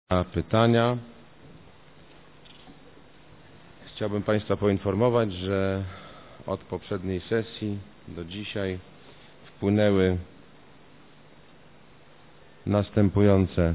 Pytania. Chciałbym Państwa poinformować, że od poprzedniej sesji do dzisiaj wpłynęły następujące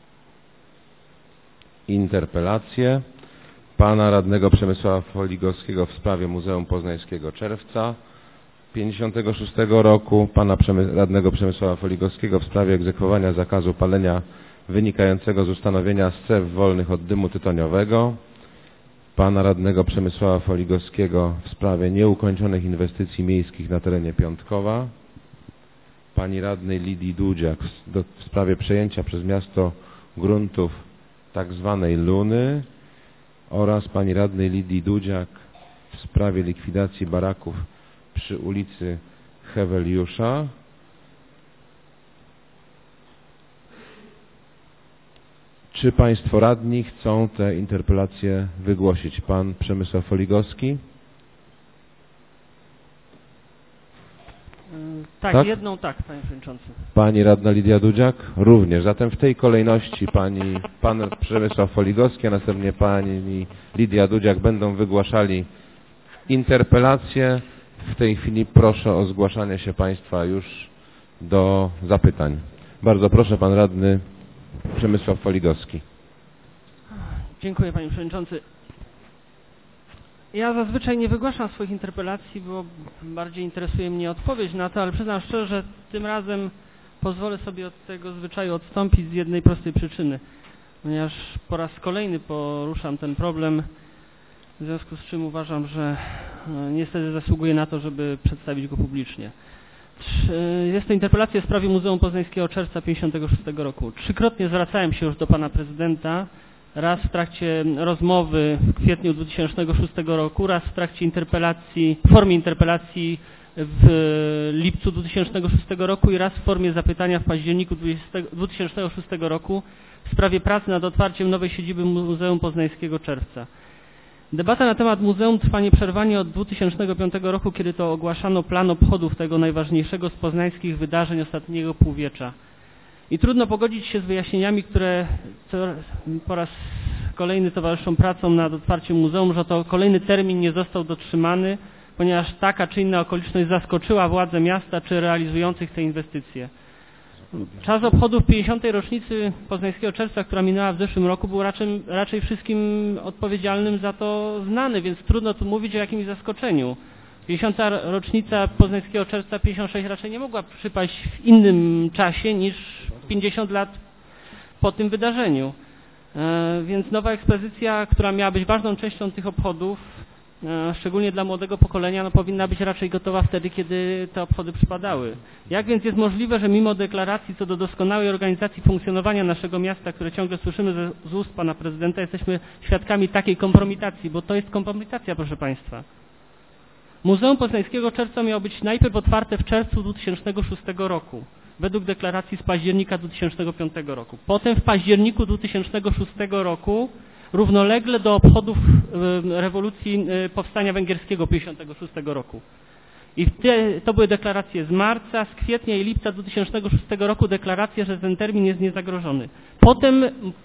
interpelacje. Pana radnego Przemysława Foligowskiego w sprawie Muzeum Poznańskiego Czerwca 56 roku, pana radnego Przemysława Foligowskiego w sprawie egzekwowania zakazu palenia wynikającego z ustanowienia stref wolnych od dymu tytoniowego, pana radnego Przemysława Foligowskiego w sprawie nieukończonych inwestycji miejskich na terenie Piątkowa, pani radnej Lidii Dudziak w sprawie przejęcia przez miasto gruntów tak zwanej Luny oraz pani radnej Lidii Dudziak w sprawie likwidacji baraków przy ulicy Heweliusza. Czy Państwo radni chcą te interpelacje wygłosić? Pan Przemysław Foligowski? Tak, jedną tak, Panie Przewodniczący. Pani radna Lidia Dudziak? Również. Zatem w tej kolejności pan Przemysław Foligowski, a następnie pani Lidia Dudziak będą wygłaszali interpelacje. W tej chwili proszę o zgłaszanie się Państwa już do zapytań. Bardzo proszę, pan radny Przemysław Foligowski. Dziękuję, Panie Przewodniczący. Ja zazwyczaj nie wygłaszam swoich interpelacji, bo bardziej interesuje mnie odpowiedź na to, ale przyznam szczerze, że tym razem pozwolę sobie od tego zwyczaju odstąpić z jednej prostej przyczyny, ponieważ po raz kolejny poruszam ten problem, w związku z czym uważam, że niestety zasługuje na to, żeby przedstawić go publicznie. Jest to interpelacja w sprawie Muzeum Poznańskiego Czerwca 56 roku. Trzykrotnie zwracałem się już do pana prezydenta, raz w trakcie rozmowy w kwietniu 2006 roku, raz w trakcie interpelacji, w formie interpelacji w lipcu 2006 roku i raz w formie zapytania w październiku 2006 roku w sprawie pracy nad otwarciem nowej siedziby Muzeum Poznańskiego Czerwca. Debata na temat muzeum trwa nieprzerwanie od 2005 roku, kiedy to ogłaszano plan obchodów tego najważniejszego z poznańskich wydarzeń ostatniego półwiecza. I trudno pogodzić się z wyjaśnieniami, które po raz kolejny towarzyszą pracom nad otwarciem muzeum, że to kolejny termin nie został dotrzymany, ponieważ taka czy inna okoliczność zaskoczyła władze miasta czy realizujących te inwestycje. Czas obchodów 50. rocznicy Poznańskiego Czerwca, która minęła w zeszłym roku, był raczej wszystkim odpowiedzialnym za to znany, więc trudno tu mówić o jakimś zaskoczeniu. 50. rocznica Poznańskiego Czerwca 56 raczej nie mogła przypaść w innym czasie niż 50 lat po tym wydarzeniu. Więc nowa ekspozycja, która miała być ważną częścią tych obchodów, szczególnie dla młodego pokolenia, powinna być raczej gotowa wtedy, kiedy te obchody przypadały. Jak więc jest możliwe, że mimo deklaracji co do doskonałej organizacji funkcjonowania naszego miasta, które ciągle słyszymy z ust pana prezydenta, jesteśmy świadkami takiej kompromitacji, bo to jest kompromitacja, proszę państwa. Muzeum Poznańskiego Czerwca miało być najpierw otwarte w czerwcu 2006 roku, według deklaracji z października 2005 roku. Potem w październiku 2006 roku równolegle do obchodów rewolucji powstania węgierskiego 56 roku. I to były deklaracje z marca, z kwietnia i lipca 2006 roku, deklaracje, że ten termin jest niezagrożony. Potem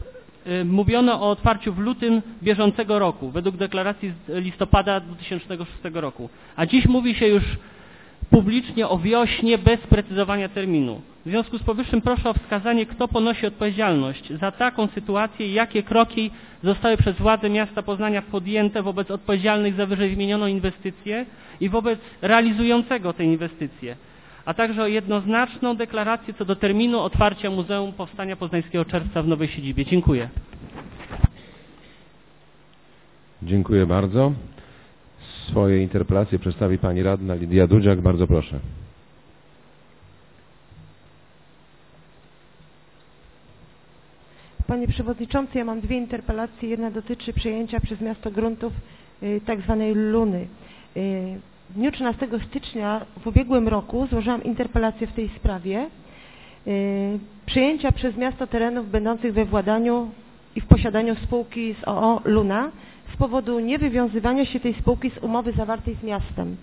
mówiono o otwarciu w lutym bieżącego roku, według deklaracji z listopada 2006 roku. A dziś mówi się już publicznie o wiośnie bez precyzowania terminu. W związku z powyższym proszę o wskazanie, kto ponosi odpowiedzialność za taką sytuację i jakie kroki zostały przez władze miasta Poznania podjęte wobec odpowiedzialnych za wyżej wymienioną inwestycję i wobec realizującego te inwestycje, a także o jednoznaczną deklarację co do terminu otwarcia Muzeum Powstania Poznańskiego Czerwca w nowej siedzibie. Dziękuję. Dziękuję bardzo. Swoje interpelacje przedstawi pani radna Lidia Dudziak. Bardzo proszę. Panie Przewodniczący, ja mam dwie interpelacje. Jedna dotyczy przejęcia przez miasto gruntów tak zwanej Luny. W dniu 13 stycznia w ubiegłym roku złożyłam interpelację w tej sprawie przejęcia przez miasto terenów będących we władaniu i w posiadaniu spółki z o.o. Luna z powodu niewywiązywania się tej spółki z umowy zawartej z miastem.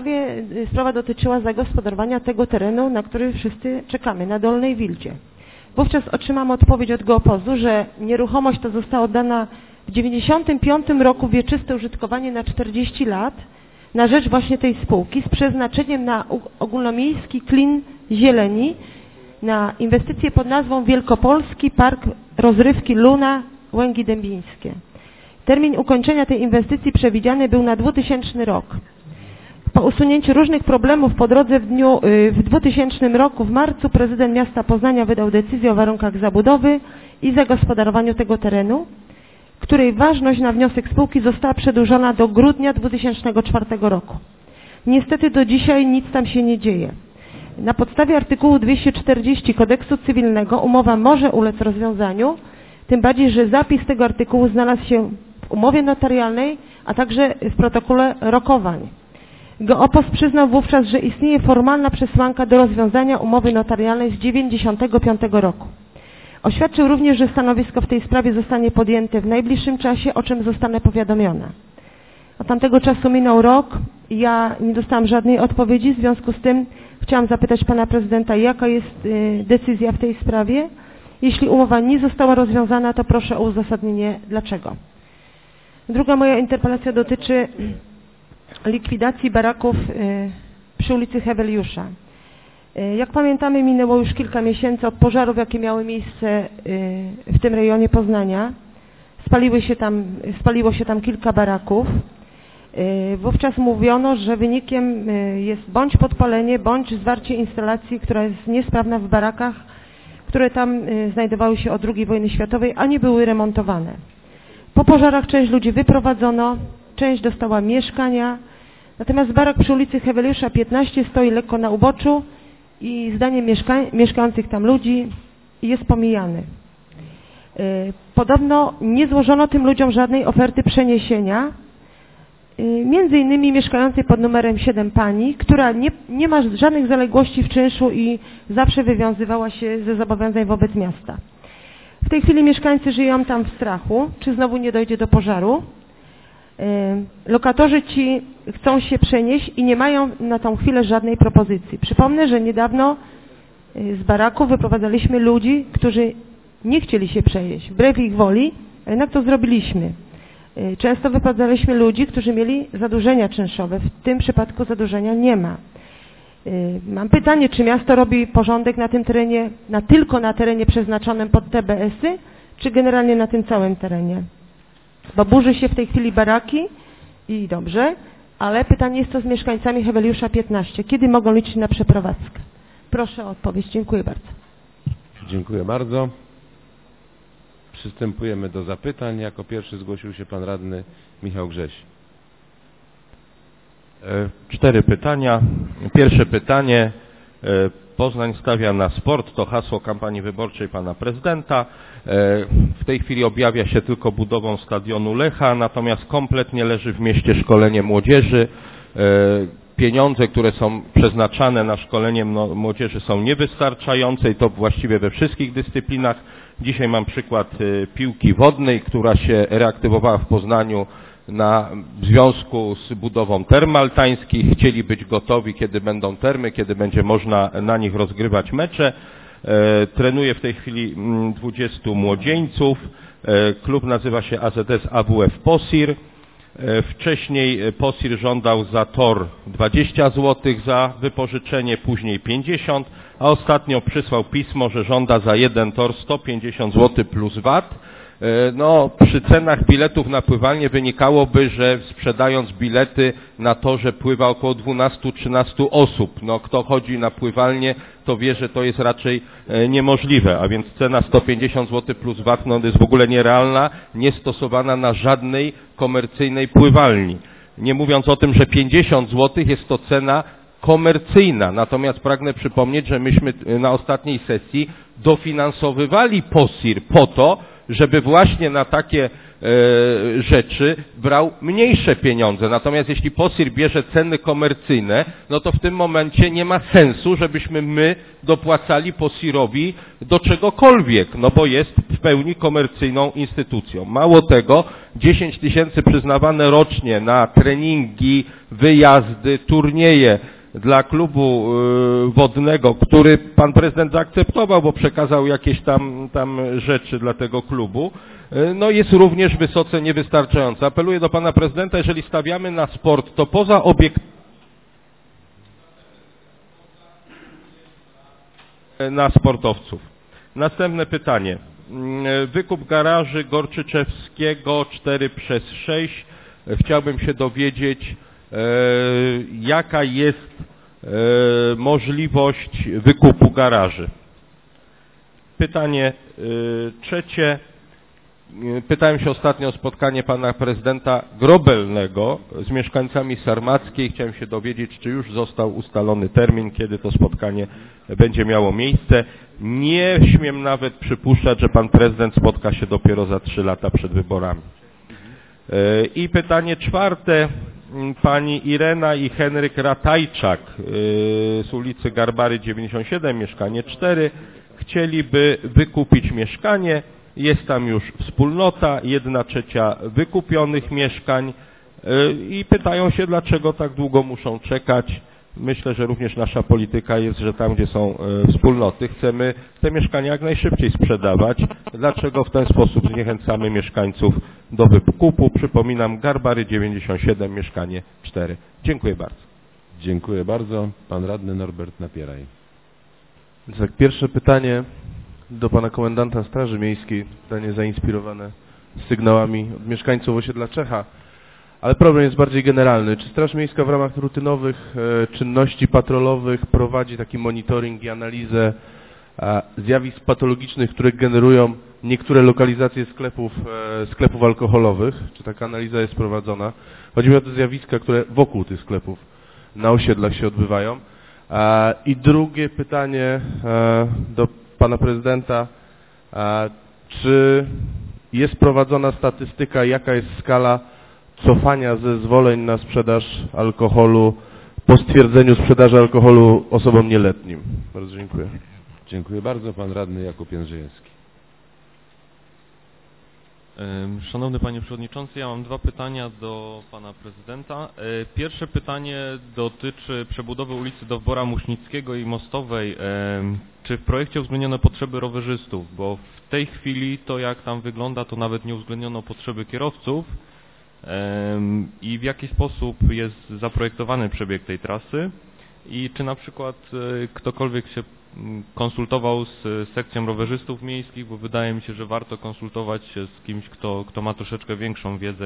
Sprawa dotyczyła zagospodarowania tego terenu, na który wszyscy czekamy, na Dolnej Wildzie. Wówczas otrzymałam odpowiedź od Geopozu, że nieruchomość ta została oddana w 1995 roku w wieczyste użytkowanie na 40 lat na rzecz właśnie tej spółki z przeznaczeniem na ogólnomiejski klin zieleni, na inwestycje pod nazwą Wielkopolski Park Rozrywki Luna Łęgi Dębińskie. Termin ukończenia tej inwestycji przewidziany był na 2000 rok. Po usunięciu różnych problemów po drodze w 2000 roku w marcu prezydent miasta Poznania wydał decyzję o warunkach zabudowy i zagospodarowaniu tego terenu, której ważność na wniosek spółki została przedłużona do grudnia 2004 roku. Niestety do dzisiaj nic tam się nie dzieje. Na podstawie artykułu 240 Kodeksu Cywilnego umowa może ulec rozwiązaniu, tym bardziej, że zapis tego artykułu znalazł się w umowie notarialnej, a także w protokole rokowań. Geopos przyznał wówczas, że istnieje formalna przesłanka do rozwiązania umowy notarialnej z 1995 roku. Oświadczył również, że stanowisko w tej sprawie zostanie podjęte w najbliższym czasie, o czym zostanę powiadomiona. Od tamtego czasu minął rok i ja nie dostałam żadnej odpowiedzi, w związku z tym chciałam zapytać pana prezydenta, jaka jest decyzja w tej sprawie. Jeśli umowa nie została rozwiązana, to proszę o uzasadnienie dlaczego. Druga moja interpelacja dotyczy likwidacji baraków przy ulicy Heweliusza. Jak pamiętamy, minęło już kilka miesięcy od pożarów, jakie miały miejsce w tym rejonie Poznania. Spaliło się tam kilka baraków. Wówczas mówiono, że wynikiem jest bądź podpalenie, bądź zwarcie instalacji, która jest niesprawna w barakach, które tam znajdowały się od II wojny światowej, a nie były remontowane. Po pożarach część ludzi wyprowadzono, część dostała mieszkania, natomiast barak przy ulicy Heweliusza 15 stoi lekko na uboczu i zdaniem mieszkających tam ludzi jest pomijany. Podobno nie złożono tym ludziom żadnej oferty przeniesienia, między innymi mieszkającej pod numerem 7 pani, która nie ma żadnych zaległości w czynszu i zawsze wywiązywała się ze zobowiązań wobec miasta. W tej chwili mieszkańcy żyją tam w strachu, czy znowu nie dojdzie do pożaru. Lokatorzy ci chcą się przenieść i nie mają na tą chwilę żadnej propozycji. Przypomnę, że niedawno z baraku wyprowadzaliśmy ludzi, którzy nie chcieli się przenieść, wbrew ich woli, a jednak to zrobiliśmy. Często wyprowadzaliśmy ludzi, którzy mieli zadłużenia czynszowe. W tym przypadku zadłużenia nie ma. Mam pytanie, czy miasto robi porządek na tym terenie, tylko na terenie przeznaczonym pod TBS-y, czy generalnie na tym całym terenie? Bo burzy się w tej chwili baraki i dobrze, ale pytanie jest to z mieszkańcami Heweliusza 15. Kiedy mogą liczyć na przeprowadzkę? Proszę o odpowiedź. Dziękuję bardzo. Dziękuję bardzo. Przystępujemy do zapytań. Jako pierwszy zgłosił się pan radny Michał Grześ. 4 pytania. Pierwsze pytanie. Poznań stawia na sport. To hasło kampanii wyborczej pana prezydenta. W tej chwili objawia się tylko budową stadionu Lecha, natomiast kompletnie leży w mieście szkolenie młodzieży. Pieniądze, które są przeznaczane na szkolenie młodzieży są niewystarczające i to właściwie we wszystkich dyscyplinach. Dzisiaj mam przykład piłki wodnej, która się reaktywowała w Poznaniu w związku z budową term altańskich. Chcieli być gotowi, kiedy będą termy, kiedy będzie można na nich rozgrywać mecze. Trenuje w tej chwili 20 młodzieńców. Klub nazywa się AZS AWF POSIR. Wcześniej POSIR żądał za tor 20 zł za wypożyczenie, później 50, a ostatnio przysłał pismo, że żąda za jeden tor 150 zł plus VAT. No, przy cenach biletów na pływalnię wynikałoby, że sprzedając bilety na torze pływa około 12-13 osób. No, kto chodzi na pływalnię, to wie, że to jest raczej niemożliwe, a więc cena 150 zł plus VAT no, jest w ogóle nierealna, nie stosowana na żadnej komercyjnej pływalni. Nie mówiąc o tym, że 50 zł jest to cena komercyjna. Natomiast pragnę przypomnieć, że myśmy na ostatniej sesji dofinansowywali POSIR po to, żeby właśnie na takie rzeczy brał mniejsze pieniądze. Natomiast jeśli POSIR bierze ceny komercyjne, no to w tym momencie nie ma sensu, żebyśmy my dopłacali POSIR-owi do czegokolwiek, no bo jest w pełni komercyjną instytucją. Mało tego, 10 000 przyznawane rocznie na treningi, wyjazdy, turnieje dla klubu wodnego, który pan prezydent zaakceptował, bo przekazał jakieś tam rzeczy dla tego klubu, no jest również wysoce niewystarczająca. Apeluję do pana prezydenta, jeżeli stawiamy na sport, to poza na sportowców. Następne pytanie. Wykup garaży Gorczyczewskiego 4/6. Chciałbym się dowiedzieć, jaka jest możliwość wykupu garaży. Pytanie trzecie. Pytałem się ostatnio o spotkanie pana prezydenta Grobelnego z mieszkańcami Sarmackiej. Chciałem się dowiedzieć, czy już został ustalony termin, kiedy to spotkanie będzie miało miejsce. Nie śmiem nawet przypuszczać, że pan prezydent spotka się dopiero za 3 lata przed wyborami. I pytanie czwarte. Pani Irena i Henryk Ratajczak z ulicy Garbary 97, mieszkanie 4, chcieliby wykupić mieszkanie. Jest tam już wspólnota, 1/3 wykupionych mieszkań i pytają się, dlaczego tak długo muszą czekać. Myślę, że również nasza polityka jest, że tam, gdzie są wspólnoty, chcemy te mieszkania jak najszybciej sprzedawać. Dlaczego w ten sposób zniechęcamy mieszkańców do wykupu? Przypominam, Garbary 97, mieszkanie 4. Dziękuję bardzo. Dziękuję bardzo. Pan radny Norbert Napieraj. Tak, pierwsze pytanie do pana komendanta Straży Miejskiej, pytanie zainspirowane sygnałami od mieszkańców osiedla Czecha, ale problem jest bardziej generalny. Czy Straż Miejska w ramach rutynowych czynności patrolowych prowadzi taki monitoring i analizę zjawisk patologicznych, które generują niektóre lokalizacje sklepów alkoholowych? Czy taka analiza jest prowadzona? Chodzi mi o te zjawiska, które wokół tych sklepów na osiedlach się odbywają. I drugie pytanie do pana prezydenta, czy jest prowadzona statystyka, jaka jest skala cofania zezwoleń na sprzedaż alkoholu po stwierdzeniu sprzedaży alkoholu osobom nieletnim? Bardzo dziękuję. Dziękuję bardzo. Pan radny Jakub Jędrzejewski. Szanowny Panie Przewodniczący, ja mam 2 pytania do Pana Prezydenta. Pierwsze pytanie dotyczy przebudowy ulicy Dowbora Muśnickiego i Mostowej. Czy w projekcie uwzględniono potrzeby rowerzystów? Bo w tej chwili to, jak tam wygląda, to nawet nie uwzględniono potrzeby kierowców. I w jaki sposób jest zaprojektowany przebieg tej trasy? I czy na przykład ktokolwiek się konsultował z sekcją rowerzystów miejskich, bo wydaje mi się, że warto konsultować się z kimś, kto ma troszeczkę większą wiedzę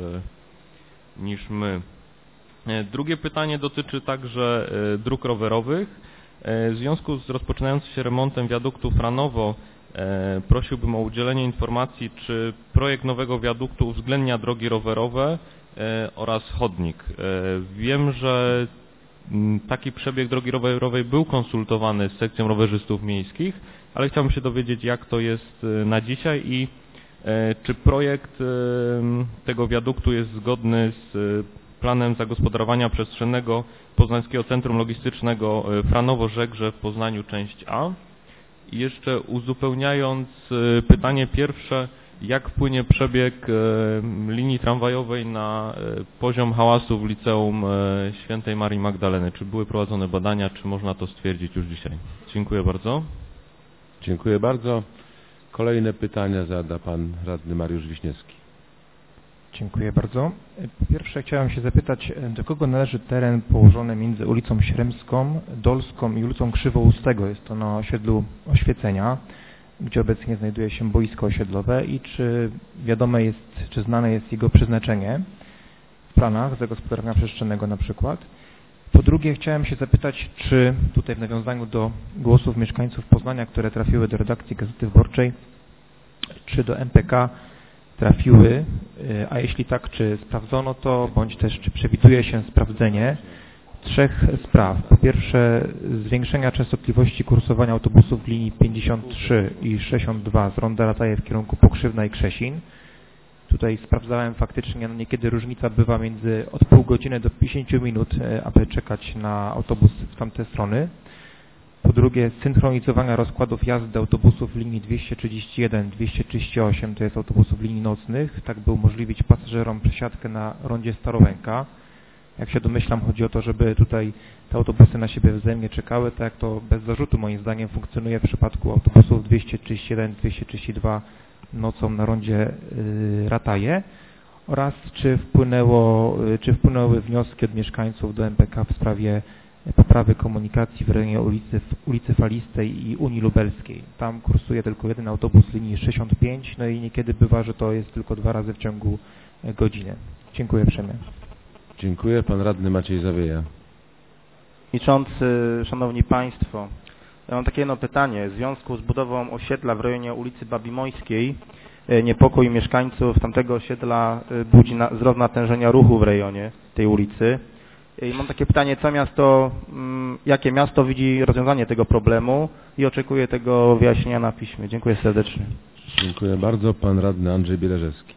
niż my. Drugie pytanie dotyczy także dróg rowerowych. W związku z rozpoczynającym się remontem wiaduktu Franowo prosiłbym o udzielenie informacji, czy projekt nowego wiaduktu uwzględnia drogi rowerowe oraz chodnik. Wiem, że taki przebieg drogi rowerowej był konsultowany z sekcją rowerzystów miejskich, ale chciałbym się dowiedzieć, jak to jest na dzisiaj i czy projekt tego wiaduktu jest zgodny z planem zagospodarowania przestrzennego Poznańskiego Centrum Logistycznego Franowo-Żegrze w Poznaniu, część A. I jeszcze uzupełniając pytanie pierwsze, jak wpłynie przebieg linii tramwajowej na poziom hałasu w Liceum Świętej Marii Magdaleny? Czy były prowadzone badania, czy można to stwierdzić już dzisiaj? Dziękuję bardzo. Dziękuję bardzo. Kolejne pytania zada pan radny Mariusz Wiśniewski. Dziękuję bardzo. Po pierwsze chciałem się zapytać, do kogo należy teren położony między ulicą Śremską, Dolską i ulicą Krzywoustego? Jest to na osiedlu Oświecenia, gdzie obecnie znajduje się boisko osiedlowe i czy wiadome jest, czy znane jest jego przeznaczenie w planach zagospodarowania przestrzennego na przykład. Po drugie chciałem się zapytać, czy tutaj w nawiązaniu do głosów mieszkańców Poznania, które trafiły do redakcji Gazety Wyborczej, czy do MPK trafiły, a jeśli tak, czy sprawdzono to, bądź też czy przewiduje się sprawdzenie 3 spraw. Po pierwsze, zwiększenia częstotliwości kursowania autobusów linii 53 i 62 z ronda Rataje w kierunku Pokrzywna i Krzesin. Tutaj sprawdzałem faktycznie, niekiedy różnica bywa między od pół godziny do 50 minut, aby czekać na autobus w tamte strony. Po drugie, synchronizowania rozkładów jazdy autobusów linii 231, 238, to jest autobusów linii nocnych, tak by umożliwić pasażerom przesiadkę na rondzie Starołęka. Jak się domyślam, chodzi o to, żeby tutaj te autobusy na siebie wzajemnie czekały, tak jak to bez zarzutu moim zdaniem funkcjonuje w przypadku autobusów 231, 232 nocą na rondzie Rataje, oraz czy wpłynęły wnioski od mieszkańców do MPK w sprawie poprawy komunikacji w rejonie ulicy Falistej i Unii Lubelskiej. Tam kursuje tylko jeden autobus linii 65, no i niekiedy bywa, że to jest tylko 2 razy w ciągu godziny. Dziękuję uprzejmie. Dziękuję. Pan radny Maciej Zawieja. Przewodniczący, Szanowni Państwo, ja mam takie jedno pytanie. W związku z budową osiedla w rejonie ulicy Babimojskiej niepokój mieszkańców tamtego osiedla budzi wzrost natężenia ruchu w rejonie tej ulicy. I mam takie pytanie, jakie miasto widzi rozwiązanie tego problemu i oczekuję tego wyjaśnienia na piśmie. Dziękuję serdecznie. Dziękuję bardzo. Pan radny Andrzej Bieleżewski.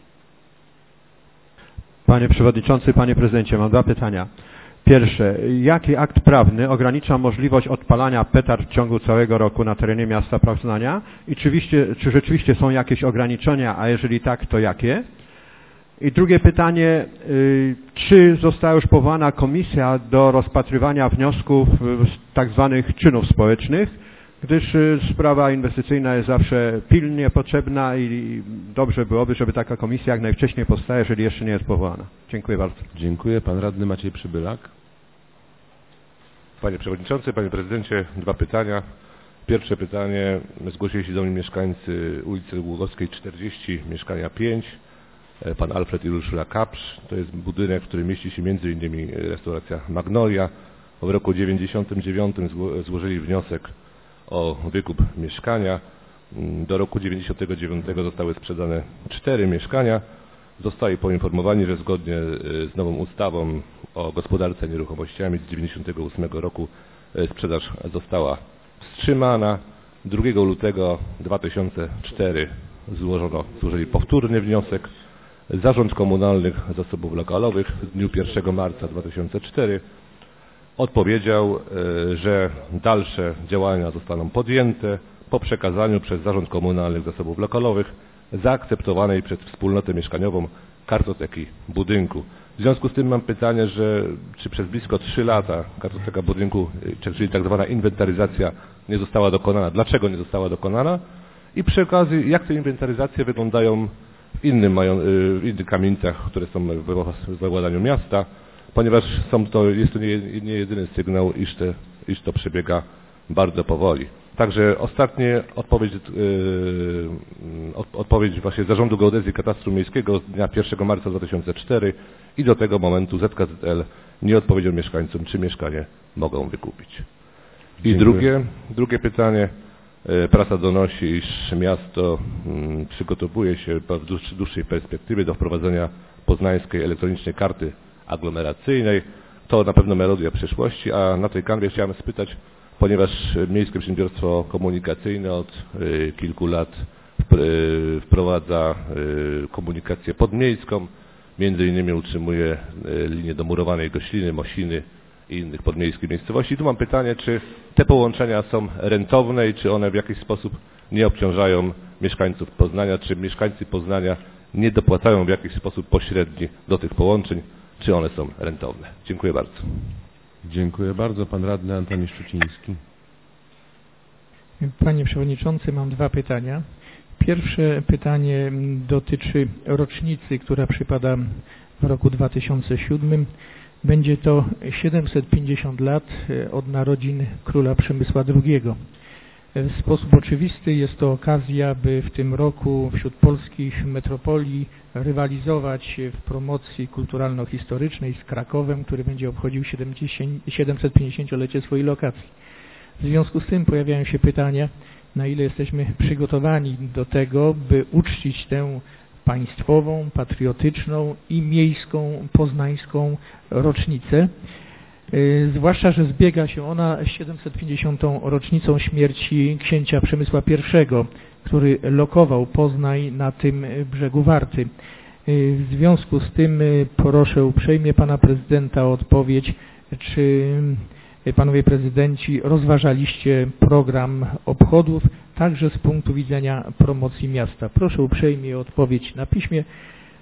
Panie Przewodniczący, Panie Prezydencie, mam 2 pytania. Pierwsze, jaki akt prawny ogranicza możliwość odpalania petard w ciągu całego roku na terenie miasta Poznania i czy rzeczywiście są jakieś ograniczenia, a jeżeli tak, to jakie? I drugie pytanie, czy została już powołana komisja do rozpatrywania wniosków z tak zwanych czynów społecznych, gdyż sprawa inwestycyjna jest zawsze pilnie potrzebna i dobrze byłoby, żeby taka komisja jak najwcześniej powstała, jeżeli jeszcze nie jest powołana. Dziękuję bardzo. Dziękuję. Pan radny Maciej Przybylak. Panie Przewodniczący, Panie Prezydencie, 2 pytania. Pierwsze pytanie, zgłosili się do mnie mieszkańcy ulicy Głogowskiej 40, mieszkania 5. Pan Alfred i Urszula Kapsz. To jest budynek, w którym mieści się m.in. restauracja Magnolia. W roku 1999 złożyli wniosek o wykup mieszkania. Do roku 1999 zostały sprzedane 4 mieszkania. Zostali poinformowani, że zgodnie z nową ustawą o gospodarce nieruchomościami z 1998 roku sprzedaż została wstrzymana. 2 lutego 2004 złożyli powtórny wniosek. Zarząd Komunalnych Zasobów Lokalowych w dniu 1 marca 2004 odpowiedział, że dalsze działania zostaną podjęte po przekazaniu przez Zarząd Komunalnych Zasobów Lokalowych zaakceptowanej przez wspólnotę mieszkaniową kartoteki budynku. W związku z tym mam pytanie, czy przez blisko 3 lata kartoteka budynku, czyli tak zwana inwentaryzacja nie została dokonana. Dlaczego nie została dokonana? I przy okazji, jak te inwentaryzacje wyglądają w innych kamienicach, które są w władaniu miasta, ponieważ jest to nie jedyny sygnał, iż to przebiega bardzo powoli. Także ostatnia odpowiedź właśnie Zarządu Geodezji i Katastru Miejskiego z dnia 1 marca 2004 i do tego momentu ZKZL nie odpowiedział mieszkańcom, czy mieszkanie mogą wykupić. I drugie pytanie. Prasa donosi, iż miasto przygotowuje się w dłuższej perspektywie do wprowadzenia poznańskiej elektronicznej karty aglomeracyjnej. To na pewno melodia przyszłości, a na tej kanwie chciałem spytać, ponieważ Miejskie Przedsiębiorstwo Komunikacyjne od kilku lat wprowadza komunikację podmiejską, między innymi utrzymuje linię do Murowanej Gośliny, Mosiny i innych podmiejskich miejscowości. Tu mam pytanie, czy te połączenia są rentowne i czy one w jakiś sposób nie obciążają mieszkańców Poznania, czy mieszkańcy Poznania nie dopłacają w jakiś sposób pośredni do tych połączeń, czy one są rentowne. Dziękuję bardzo. Dziękuję bardzo. Pan radny Antoni Szczuciński. Panie Przewodniczący, mam 2 pytania. Pierwsze pytanie dotyczy rocznicy, która przypada w roku 2007. Będzie to 750 lat od narodzin króla Przemysła II. W sposób oczywisty jest to okazja, by w tym roku wśród polskich metropolii rywalizować w promocji kulturalno-historycznej z Krakowem, który będzie obchodził 750-lecie swojej lokacji. W związku z tym pojawiają się pytania, na ile jesteśmy przygotowani do tego, by uczcić tę państwową, patriotyczną i miejską, poznańską rocznicę. Zwłaszcza, że zbiega się ona z 750. rocznicą śmierci księcia Przemysła I, który lokował Poznań na tym brzegu Warty. W związku z tym proszę uprzejmie pana prezydenta o odpowiedź, czy panowie prezydenci rozważaliście program obchodów także z punktu widzenia promocji miasta. Proszę uprzejmie o odpowiedź na piśmie.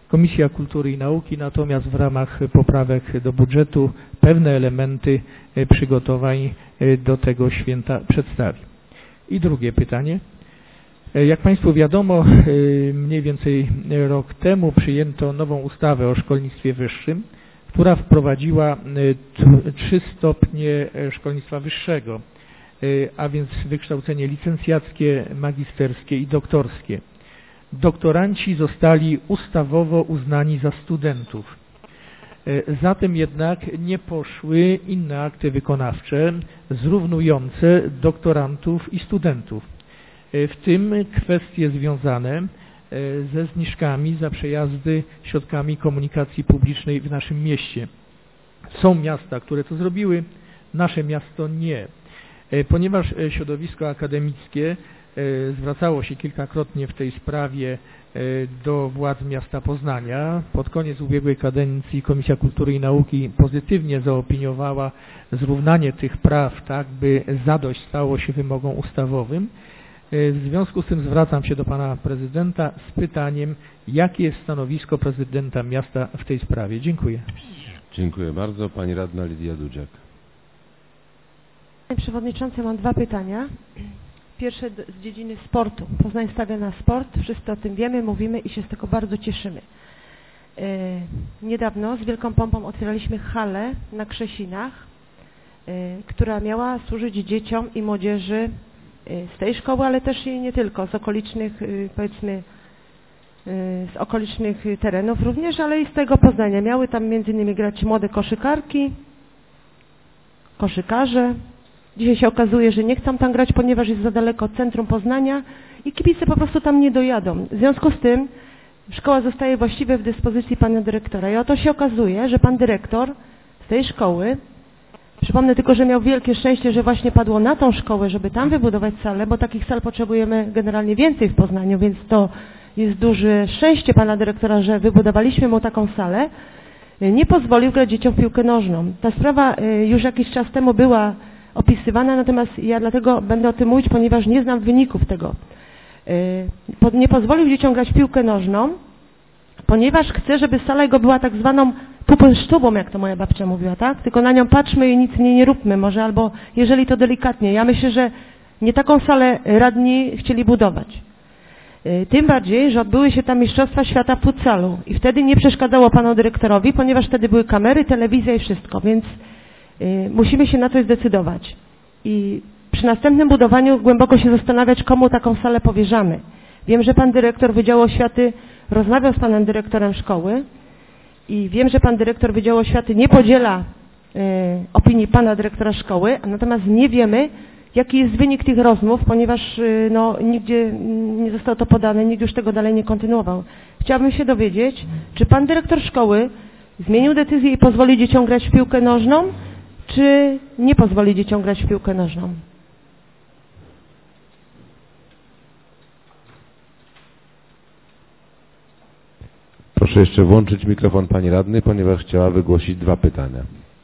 Komisja Kultury i Nauki natomiast w ramach poprawek do budżetu pewne elementy przygotowań do tego święta przedstawi. I drugie pytanie. Jak Państwu wiadomo, mniej więcej rok temu przyjęto nową ustawę o szkolnictwie wyższym, która wprowadziła 3 stopnie szkolnictwa wyższego, a więc wykształcenie licencjackie, magisterskie i doktorskie. Doktoranci zostali ustawowo uznani za studentów. Zatem jednak nie poszły inne akty wykonawcze zrównujące doktorantów i studentów. W tym kwestie związane ze zniżkami za przejazdy środkami komunikacji publicznej w naszym mieście. Są miasta, które to zrobiły, nasze miasto nie. Ponieważ środowisko akademickie zwracało się kilkakrotnie w tej sprawie do władz miasta Poznania. Pod koniec ubiegłej kadencji Komisja Kultury i Nauki pozytywnie zaopiniowała zrównanie tych praw, tak by zadość stało się wymogom ustawowym. W związku z tym zwracam się do Pana Prezydenta z pytaniem, jakie jest stanowisko Prezydenta miasta w tej sprawie. Dziękuję. Dziękuję bardzo. Pani Radna Lidia Dudziak. Panie Przewodniczący, mam 2 pytania. Pierwsze z dziedziny sportu. Poznań stawia na sport, wszyscy o tym wiemy, mówimy i się z tego bardzo cieszymy. Niedawno z wielką pompą otwieraliśmy halę na Krzesinach, która miała służyć dzieciom i młodzieży z tej szkoły, ale też i nie tylko, z okolicznych, powiedzmy, z okolicznych terenów również, ale i z tego Poznania. Miały tam m.in. grać młode koszykarki, koszykarze. Dzisiaj się okazuje, że nie chcą tam grać, ponieważ jest za daleko od centrum Poznania i kibice po prostu tam nie dojadą. W związku z tym szkoła zostaje właściwie w dyspozycji pana dyrektora. I oto się okazuje, że pan dyrektor z tej szkoły, przypomnę tylko, że miał wielkie szczęście, że właśnie padło na tą szkołę, żeby tam wybudować salę, bo takich sal potrzebujemy generalnie więcej w Poznaniu, więc to jest duże szczęście pana dyrektora, że wybudowaliśmy mu taką salę. Nie pozwolił grać dzieciom w piłkę nożną. Ta sprawa już jakiś czas temu była opisywana, natomiast ja dlatego będę o tym mówić, ponieważ nie znam wyników tego. Nie pozwolił dzieciom grać w piłkę nożną, ponieważ chce, żeby sala jego była tak zwaną puppenstubą, jak to moja babcia mówiła, tak? Tylko na nią patrzmy i nic nie róbmy może, albo jeżeli to delikatnie. Ja myślę, że nie taką salę radni chcieli budować. Tym bardziej, że odbyły się tam Mistrzostwa Świata w futsalu i wtedy nie przeszkadzało panu dyrektorowi, ponieważ wtedy były kamery, telewizja i wszystko, więc musimy się na coś zdecydować. I przy następnym budowaniu głęboko się zastanawiać, komu taką salę powierzamy. Wiem, że pan dyrektor Wydziału Oświaty rozmawiał z panem dyrektorem szkoły i wiem, że pan dyrektor Wydziału Oświaty nie podziela opinii pana dyrektora szkoły, a natomiast nie wiemy, jaki jest wynik tych rozmów, ponieważ no, nigdzie nie zostało to podane, nikt już tego dalej nie kontynuował. Chciałabym się dowiedzieć, czy pan dyrektor szkoły zmienił decyzję i pozwoli dzieciom grać w piłkę nożną, czy nie pozwoli dzieciom grać w piłkę nożną? Proszę jeszcze włączyć mikrofon pani radnej, ponieważ chciała wygłosić 2 pytania.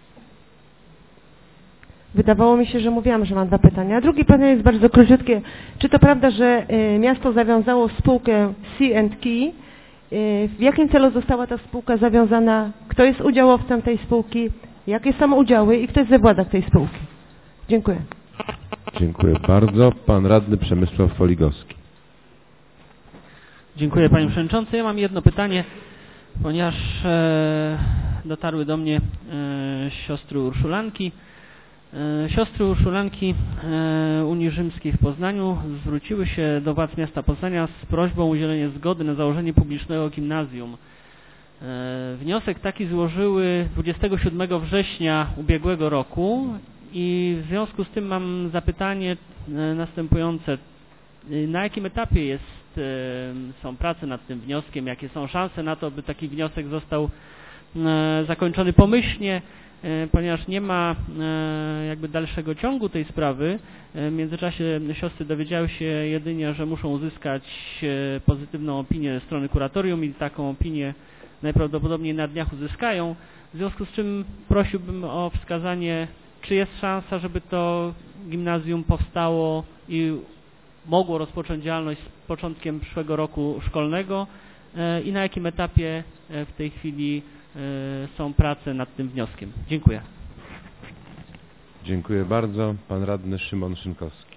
Wydawało mi się, że mówiłam, że mam 2 pytania. Drugie pytanie jest bardzo króciutkie. Czy to prawda, że miasto zawiązało spółkę C&Key? W jakim celu została ta spółka zawiązana? Kto jest udziałowcem tej spółki? Jakie są udziały i kto jest we władzach tej spółki? Dziękuję. Dziękuję bardzo. Pan radny Przemysław Foligowski. Dziękuję panie przewodniczący. Ja mam jedno pytanie, ponieważ dotarły do mnie siostry Urszulanki. Siostry Urszulanki Unii Rzymskiej w Poznaniu zwróciły się do władz miasta Poznania z prośbą o udzielenie zgody na założenie publicznego gimnazjum. Wniosek taki złożyły 27 września ubiegłego roku i w związku z tym mam zapytanie następujące. Na jakim etapie są prace nad tym wnioskiem? Jakie są szanse na to, by taki wniosek został zakończony pomyślnie, ponieważ nie ma jakby dalszego ciągu tej sprawy. W międzyczasie siostry dowiedziały się jedynie, że muszą uzyskać pozytywną opinię strony kuratorium i taką opinię najprawdopodobniej na dniach uzyskają. W związku z czym prosiłbym o wskazanie, czy jest szansa, żeby to gimnazjum powstało i mogło rozpocząć działalność z początkiem przyszłego roku szkolnego, i na jakim etapie w tej chwili są prace nad tym wnioskiem. Dziękuję. Dziękuję bardzo. Pan radny Szymon Szynkowski.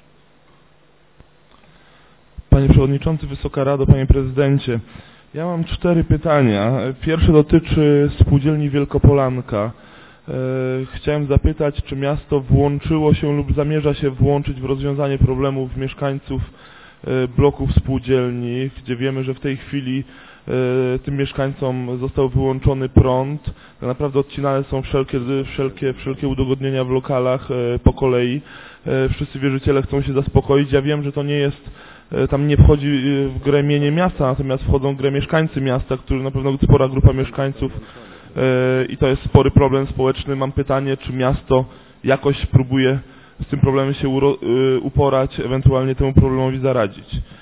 Panie Przewodniczący, Wysoka Rado, Panie Prezydencie. Ja mam 4 pytania. Pierwsze dotyczy spółdzielni Wielkopolanka. Chciałem zapytać, czy miasto włączyło się lub zamierza się włączyć w rozwiązanie problemów mieszkańców bloków spółdzielni, gdzie wiemy, że w tej chwili tym mieszkańcom został wyłączony prąd. Tak naprawdę odcinane są wszelkie udogodnienia w lokalach po kolei. Wszyscy wierzyciele chcą się zaspokoić. Ja wiem, że to nie jest, tam nie wchodzi w grę mienie miasta, natomiast wchodzą w grę mieszkańcy miasta, którzy na pewno spora grupa mieszkańców i to jest spory problem społeczny. Mam pytanie, czy miasto jakoś próbuje z tym problemem się uporać, ewentualnie temu problemowi zaradzić.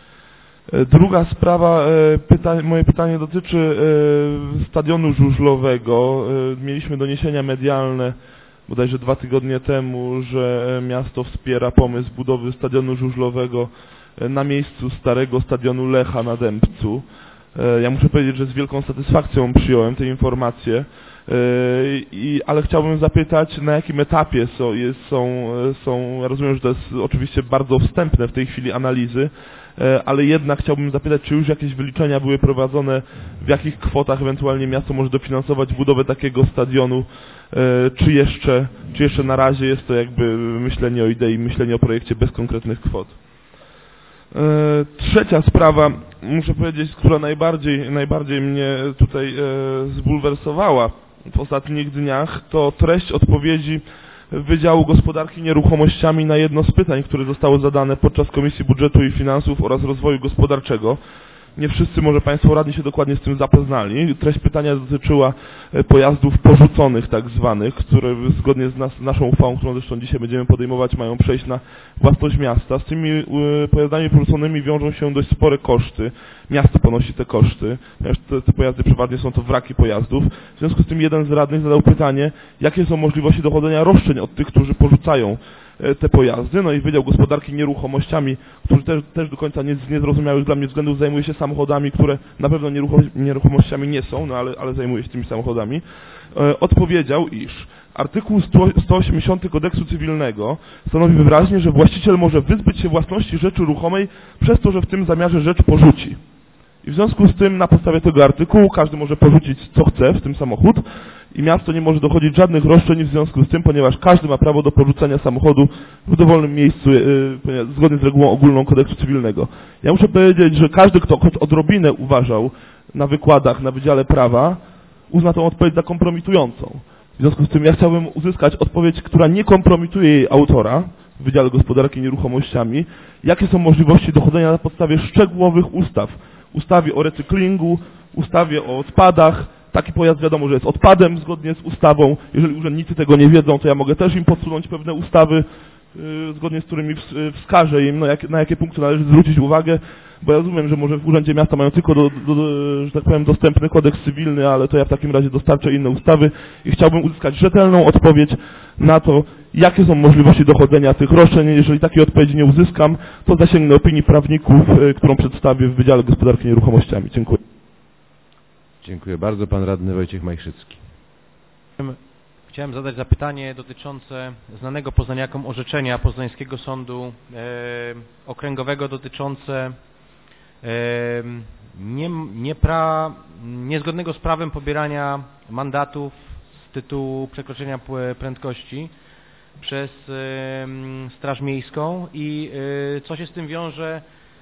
Druga sprawa, moje pytanie dotyczy stadionu żużlowego. Mieliśmy doniesienia medialne bodajże 2 tygodnie temu, że miasto wspiera pomysł budowy stadionu żużlowego na miejscu starego stadionu Lecha na Dębcu. Ja muszę powiedzieć, że z wielką satysfakcją przyjąłem te informacje, ale chciałbym zapytać, na jakim etapie są, ja rozumiem, że to jest oczywiście bardzo wstępne w tej chwili analizy, ale jednak chciałbym zapytać, czy już jakieś wyliczenia były prowadzone, w jakich kwotach ewentualnie miasto może dofinansować budowę takiego stadionu, czy jeszcze na razie jest to jakby myślenie o idei, myślenie o projekcie bez konkretnych kwot. Trzecia sprawa, muszę powiedzieć, która najbardziej mnie tutaj zbulwersowała w ostatnich dniach, to treść odpowiedzi Wydziału Gospodarki Nieruchomościami na jedno z pytań, które zostało zadane podczas Komisji Budżetu i Finansów oraz Rozwoju Gospodarczego. Nie wszyscy może Państwo radni się dokładnie z tym zapoznali. Treść pytania dotyczyła pojazdów porzuconych tak zwanych, które zgodnie z naszą uchwałą, którą zresztą dzisiaj będziemy podejmować, mają przejść na własność miasta. Z tymi pojazdami porzuconymi wiążą się dość spore koszty. Miasto ponosi te koszty, ponieważ te pojazdy przeważnie są to wraki pojazdów. W związku z tym jeden z radnych zadał pytanie, jakie są możliwości dochodzenia roszczeń od tych, którzy porzucają te pojazdy. No i Wydział Gospodarki Nieruchomościami, który też do końca z niezrozumiałych dla mnie względów zajmuje się samochodami, które na pewno nieruchomościami nie są, no ale zajmuje się tymi samochodami, odpowiedział, iż artykuł 180 Kodeksu Cywilnego stanowi wyraźnie, że właściciel może wyzbyć się własności rzeczy ruchomej przez to, że w tym zamiarze rzecz porzuci. I w związku z tym na podstawie tego artykułu każdy może porzucić co chce, w tym samochód, i miasto nie może dochodzić żadnych roszczeń w związku z tym, ponieważ każdy ma prawo do porzucenia samochodu w dowolnym miejscu zgodnie z regułą ogólną Kodeksu Cywilnego. Ja muszę powiedzieć, że każdy, kto choć odrobinę uważał na wykładach na Wydziale Prawa, uzna tą odpowiedź za kompromitującą. W związku z tym ja chciałbym uzyskać odpowiedź, która nie kompromituje jej autora w Wydziale Gospodarki Nieruchomościami, jakie są możliwości dochodzenia na podstawie szczegółowych ustaw. Ustawie o recyklingu, ustawie o odpadach. Taki pojazd wiadomo, że jest odpadem zgodnie z ustawą. Jeżeli urzędnicy tego nie wiedzą, to ja mogę też im podsunąć pewne ustawy, zgodnie z którymi wskażę im, na jakie punkty należy zwrócić uwagę, bo ja rozumiem, że może w Urzędzie Miasta mają tylko, że tak powiem, dostępny kodeks cywilny, ale to ja w takim razie dostarczę inne ustawy i chciałbym uzyskać rzetelną odpowiedź na to, jakie są możliwości dochodzenia tych roszczeń. Jeżeli takiej odpowiedzi nie uzyskam, to zasięgnę opinii prawników, którą przedstawię w Wydziale Gospodarki Nieruchomościami. Dziękuję. Dziękuję bardzo. Pan radny Wojciech Majszycki. Chciałem zadać zapytanie dotyczące znanego poznaniakom orzeczenia Poznańskiego Sądu Okręgowego dotyczące niezgodnego z prawem pobierania mandatów z tytułu przekroczenia prędkości przez Straż Miejską i co się z tym wiąże.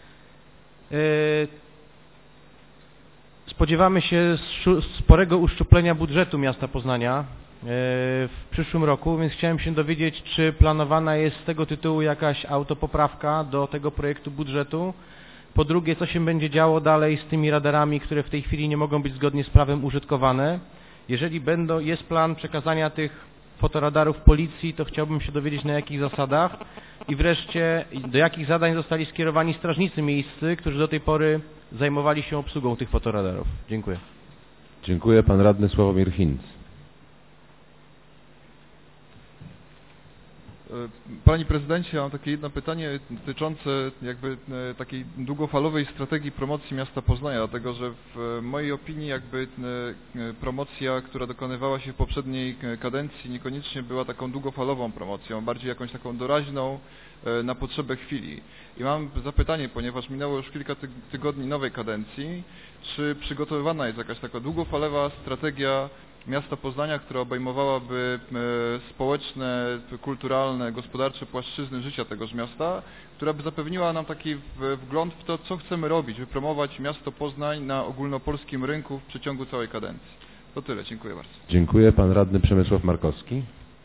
Spodziewamy się sporego uszczuplenia budżetu miasta Poznania w przyszłym roku, więc chciałem się dowiedzieć, czy planowana jest z tego tytułu jakaś autopoprawka do tego projektu budżetu. Po drugie, co się będzie działo dalej z tymi radarami, które w tej chwili nie mogą być zgodnie z prawem użytkowane. Jeżeli jest plan przekazania tych fotoradarów policji, to chciałbym się dowiedzieć, na jakich zasadach. I wreszcie, do jakich zadań zostali skierowani strażnicy miejscy, którzy do tej pory zajmowali się obsługą tych fotoradarów. Dziękuję. Dziękuję. Pan radny Sławomir Hinz. Panie Prezydencie, ja mam takie jedno pytanie dotyczące jakby takiej długofalowej strategii promocji miasta Poznania, dlatego że w mojej opinii jakby promocja, która dokonywała się w poprzedniej kadencji, niekoniecznie była taką długofalową promocją, bardziej jakąś taką doraźną na potrzebę chwili. I mam zapytanie, ponieważ minęło już kilka tygodni nowej kadencji, czy przygotowywana jest jakaś taka długofalowa strategia miasta Poznania, która obejmowałaby społeczne, kulturalne, gospodarcze płaszczyzny życia tegoż miasta, która by zapewniła nam taki wgląd w to, co chcemy robić, by promować miasto Poznań na ogólnopolskim rynku w przeciągu całej kadencji. To tyle, dziękuję bardzo. Dziękuję. Pan radny Przemysław Markowski.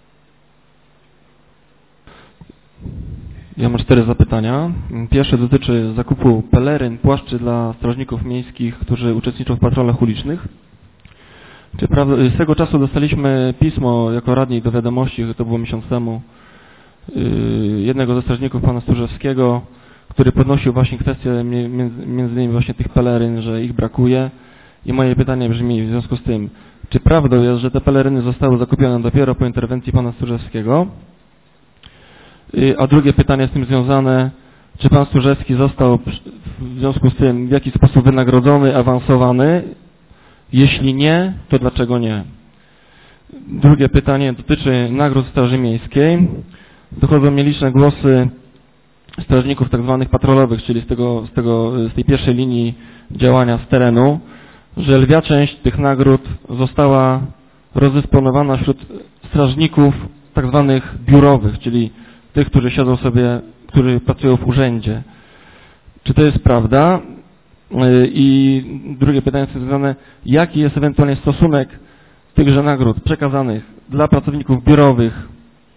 Ja mam 4 zapytania. Pierwsze dotyczy zakupu peleryn, płaszczy dla strażników miejskich, którzy uczestniczą w patrolach ulicznych. Z tego czasu dostaliśmy pismo jako radni do wiadomości, to było miesiąc temu, jednego ze strażników, pana Stróżewskiego, który podnosił właśnie kwestię między innymi właśnie tych peleryn, że ich brakuje. I moje pytanie brzmi w związku z tym, czy prawdą jest, że te peleryny zostały zakupione dopiero po interwencji pana Stróżewskiego? A drugie pytanie z tym związane, czy pan Stróżewski został w związku z tym w jakiś sposób wynagrodzony, awansowany? Jeśli nie, to dlaczego nie? Drugie pytanie dotyczy nagród Straży Miejskiej. Dochodzą mnie liczne głosy strażników tak zwanych patrolowych, czyli z tej pierwszej linii działania z terenu, że lwia część tych nagród została rozdysponowana wśród strażników tak zwanych biurowych, czyli tych, którzy siedzą sobie, którzy pracują w urzędzie. Czy to jest prawda? I drugie pytanie jest związane, jaki jest ewentualnie stosunek tychże nagród przekazanych dla pracowników biurowych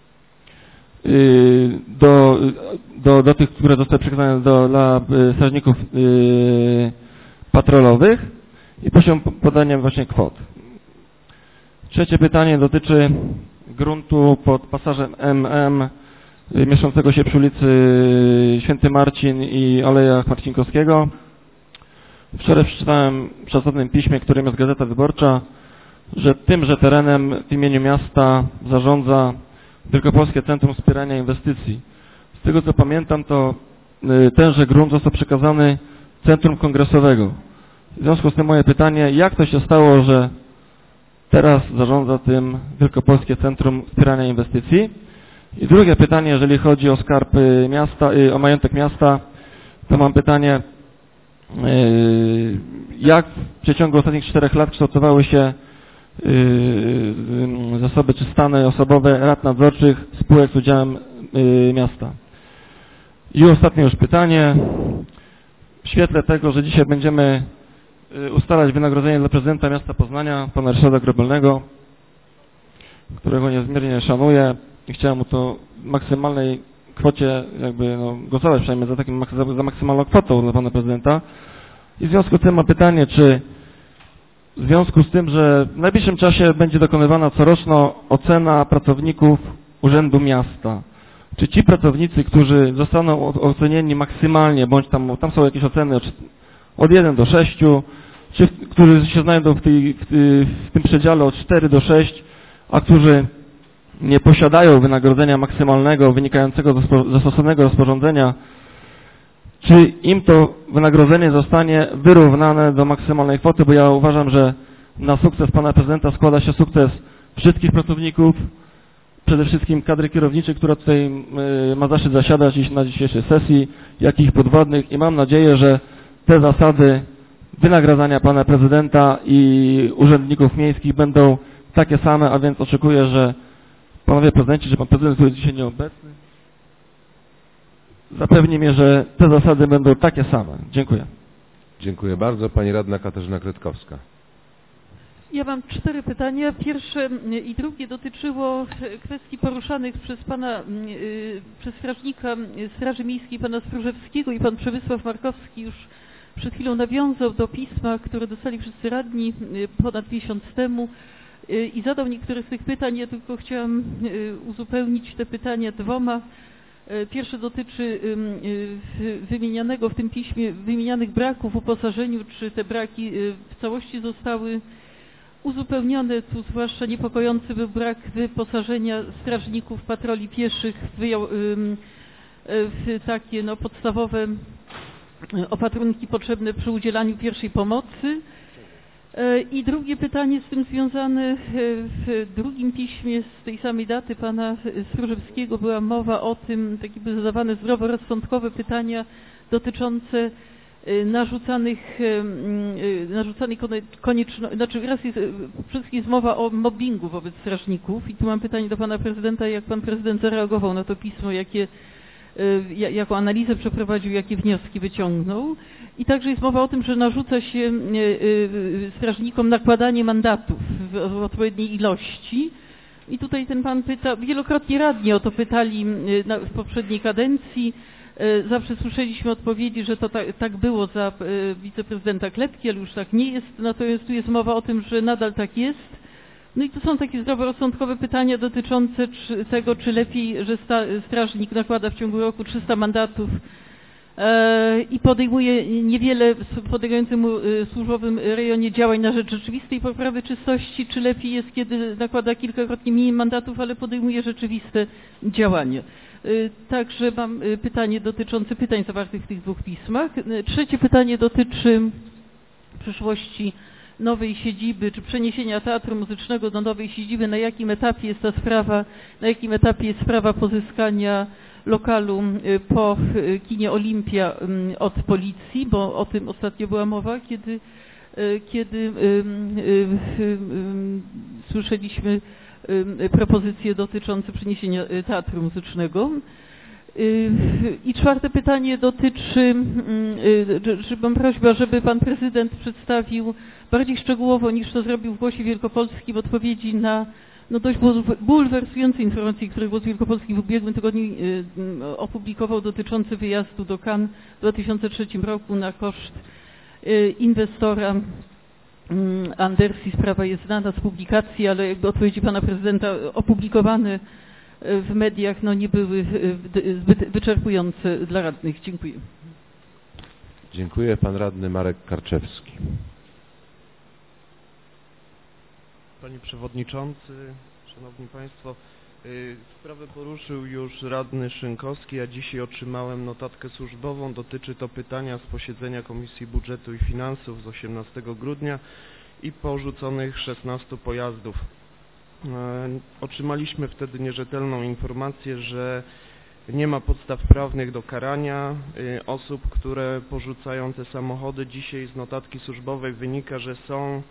do tych, które zostały przekazane dla strażników patrolowych i prosiłem podania właśnie kwot. Trzecie pytanie dotyczy gruntu pod pasażem MM mieszczącego się przy ulicy Święty Marcin i Alejach Marcinkowskiego. Wczoraj przeczytałem w szacownym piśmie, którym jest Gazeta Wyborcza, że tymże terenem w imieniu miasta zarządza Wielkopolskie Centrum Wspierania Inwestycji. Z tego co pamiętam, to tenże grunt został przekazany Centrum Kongresowego. W związku z tym moje pytanie, jak to się stało, że teraz zarządza tym Wielkopolskie Centrum Wspierania Inwestycji? I drugie pytanie, jeżeli chodzi o skarb miasta, o majątek miasta, to mam pytanie, jak w przeciągu ostatnich 4 lat kształtowały się zasoby czy stany osobowe rad nadzorczych spółek z udziałem miasta. I ostatnie już pytanie. W świetle tego, że dzisiaj będziemy ustalać wynagrodzenie dla prezydenta miasta Poznania, pana Ryszarda Grobelnego, którego niezmiernie szanuję i chciałem mu to w maksymalnej kwocie jakby głosować przynajmniej za maksymalną kwotą dla pana prezydenta. I w związku z tym mam pytanie, czy w związku z tym, że w najbliższym czasie będzie dokonywana coroczna ocena pracowników Urzędu Miasta, czy ci pracownicy, którzy zostaną ocenieni maksymalnie, bądź tam są jakieś oceny od 1 do 6, czy którzy się znajdą w tym przedziale od 4 do 6, a którzy nie posiadają wynagrodzenia maksymalnego wynikającego ze stosownego rozporządzenia, czy im to wynagrodzenie zostanie wyrównane do maksymalnej kwoty, bo ja uważam, że na sukces pana prezydenta składa się sukces wszystkich pracowników, przede wszystkim kadry kierowniczej, która tutaj ma zaszczyt zasiadać na dzisiejszej sesji, jak i ich podwładnych i mam nadzieję, że te zasady wynagradzania pana prezydenta i urzędników miejskich będą takie same, a więc oczekuję, że panowie prezydenci, że pan prezydent, który jest dzisiaj nieobecny, zapewni mnie, że te zasady będą takie same. Dziękuję. Dziękuję bardzo. Pani radna Katarzyna Kretkowska. Ja mam 4 pytania. Pierwsze i drugie dotyczyło kwestii poruszanych przez przez strażnika Straży Miejskiej pana Stróżewskiego i pan Przemysław Markowski już przed chwilą nawiązał do pisma, które dostali wszyscy radni ponad miesiąc temu i zadał niektóre z tych pytań. Ja tylko chciałam uzupełnić te pytania 2. Pierwsze dotyczy wymienianego w tym piśmie, wymienianych braków w uposażeniu, czy te braki w całości zostały uzupełnione, tu zwłaszcza niepokojący był brak wyposażenia strażników patroli pieszych w takie podstawowe opatrunki potrzebne przy udzielaniu pierwszej pomocy. I drugie pytanie z tym związane, w drugim piśmie z tej samej daty pana Stróżewskiego była mowa o tym, takie były zadawane zdroworozsądkowe pytania dotyczące narzucanej konieczności, znaczy raz jest, wszystkim jest mowa o mobbingu wobec strażników i tu mam pytanie do pana prezydenta, jak pan prezydent zareagował na to pismo, jaką analizę przeprowadził, jakie wnioski wyciągnął. I także jest mowa o tym, że narzuca się strażnikom nakładanie mandatów w odpowiedniej ilości. I tutaj ten pan pyta, wielokrotnie radni o to pytali w poprzedniej kadencji. Zawsze słyszeliśmy odpowiedzi, że to tak było za wiceprezydenta Klepki, ale już tak nie jest. Natomiast tu jest mowa o tym, że nadal tak jest. No i tu są takie zdroworozsądkowe pytania dotyczące tego, czy lepiej, że strażnik nakłada w ciągu roku 300 mandatów i podejmuje niewiele w podlegającym mu służbowym rejonie działań na rzecz rzeczywistej poprawy czystości, czy lepiej jest, kiedy nakłada kilkakrotnie mniej mandatów, ale podejmuje rzeczywiste działania. Także mam pytanie dotyczące pytań zawartych w tych dwóch pismach. Trzecie pytanie dotyczy przyszłości nowej siedziby, czy przeniesienia Teatru Muzycznego do nowej siedziby, na jakim etapie jest ta sprawa, na jakim etapie jest sprawa pozyskania lokalu po kinie Olimpia od policji, bo o tym ostatnio była mowa, kiedy słyszeliśmy propozycje dotyczące przeniesienia Teatru Muzycznego. I czwarte pytanie dotyczy, że mam prośbę, żeby pan prezydent przedstawił bardziej szczegółowo niż to zrobił w Głosie Wielkopolskim odpowiedzi na dość bulwersujące informacje, które Głos Wielkopolski w ubiegłym tygodniu opublikował dotyczące wyjazdu do Cannes w 2003 roku na koszt inwestora Andersi. Sprawa jest znana z publikacji, ale jakby odpowiedzi pana prezydenta opublikowane w mediach nie były zbyt wyczerpujące dla radnych. Dziękuję. Dziękuję. Pan radny Marek Karczewski. Panie Przewodniczący, Szanowni Państwo, sprawę poruszył już radny Szynkowski, ja dzisiaj otrzymałem notatkę służbową, dotyczy to pytania z posiedzenia Komisji Budżetu i Finansów z 18 grudnia i porzuconych 16 pojazdów. Otrzymaliśmy wtedy nierzetelną informację, że nie ma podstaw prawnych do karania osób, które porzucają te samochody. Dzisiaj z notatki służbowej wynika, że są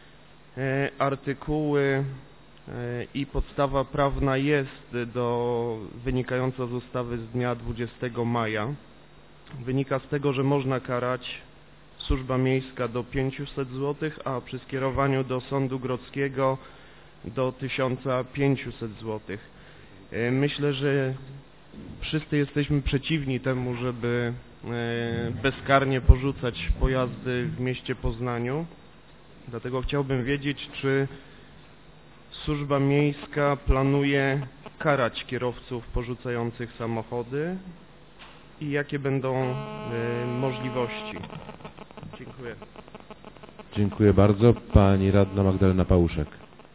artykuły i podstawa prawna jest wynikająca z ustawy z dnia 20 maja. Wynika z tego, że można karać służba miejska do 500 zł, a przy skierowaniu do sądu grodzkiego do 1500 zł. Myślę, że wszyscy jesteśmy przeciwni temu, żeby bezkarnie porzucać pojazdy w mieście Poznaniu. Dlatego chciałbym wiedzieć, czy służba miejska planuje karać kierowców porzucających samochody i jakie będą możliwości. Dziękuję. Dziękuję bardzo. Pani radna Magdalena Pałuszek.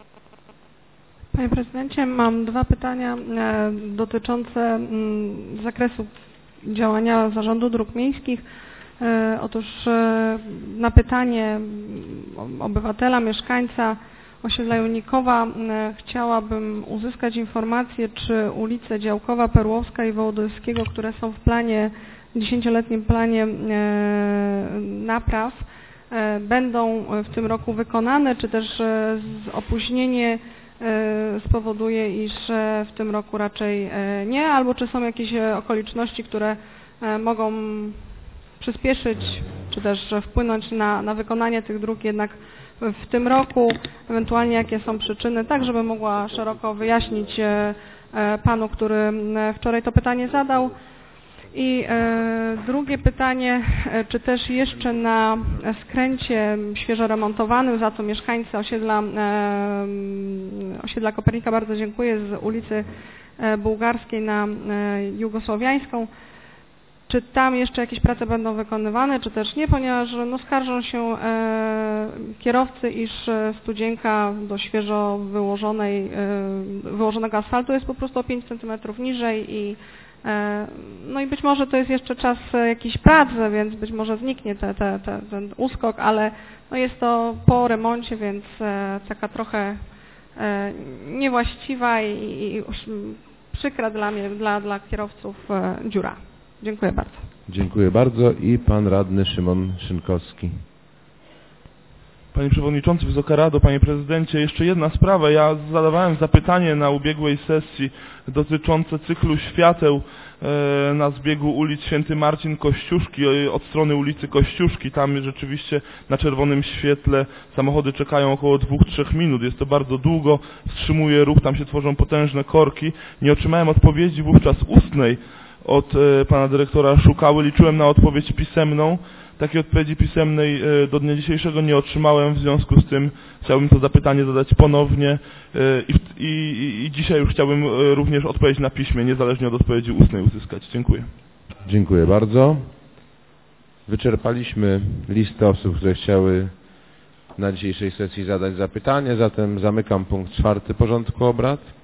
Panie Prezydencie, mam dwa pytania dotyczące zakresu działania Zarządu Dróg Miejskich. Otóż na pytanie obywatela, mieszkańca osiedla Junikowa chciałabym uzyskać informację, czy ulice Działkowa, Perłowska i Wołodyjskiego, które są w planie, 10-letnim planie napraw, będą w tym roku wykonane, czy też opóźnienie spowoduje, iż w tym roku raczej nie, albo czy są jakieś okoliczności, które mogą przyspieszyć, czy też wpłynąć na wykonanie tych dróg jednak w tym roku, ewentualnie jakie są przyczyny, tak żeby mogła szeroko wyjaśnić panu, który wczoraj to pytanie zadał. I drugie pytanie, czy też jeszcze na skręcie świeżo remontowanym, za co mieszkańcy osiedla Kopernika bardzo dziękuję, z ulicy Bułgarskiej na Jugosłowiańską, czy tam jeszcze jakieś prace będą wykonywane, czy też nie, ponieważ skarżą się kierowcy, iż studzienka do świeżo wyłożonego asfaltu jest po prostu o 5 cm niżej i no i być może to jest jeszcze czas jakiejś pracy, więc być może zniknie ten uskok, ale no jest to po remoncie, więc taka trochę niewłaściwa i przykra dla mnie, dla kierowców dziura. Dziękuję bardzo. Dziękuję bardzo i pan radny Szymon Szynkowski. Panie Przewodniczący, Wysoka Rado, Panie Prezydencie, jeszcze jedna sprawa. Ja zadawałem zapytanie na ubiegłej sesji dotyczące cyklu świateł na zbiegu ulic Święty Marcin Kościuszki od strony ulicy Kościuszki. Tam rzeczywiście na czerwonym świetle samochody czekają około 2-3 minut. Jest to bardzo długo, wstrzymuje ruch, tam się tworzą potężne korki. Nie otrzymałem odpowiedzi wówczas ustnej od pana dyrektora Szukały. Liczyłem na odpowiedź pisemną. Takiej odpowiedzi pisemnej do dnia dzisiejszego nie otrzymałem, w związku z tym chciałbym to zapytanie zadać ponownie i dzisiaj już chciałbym również odpowiedź na piśmie, niezależnie od odpowiedzi ustnej uzyskać. Dziękuję. Dziękuję bardzo. Wyczerpaliśmy listę osób, które chciały na dzisiejszej sesji zadać zapytanie, zatem zamykam punkt 4 porządku obrad.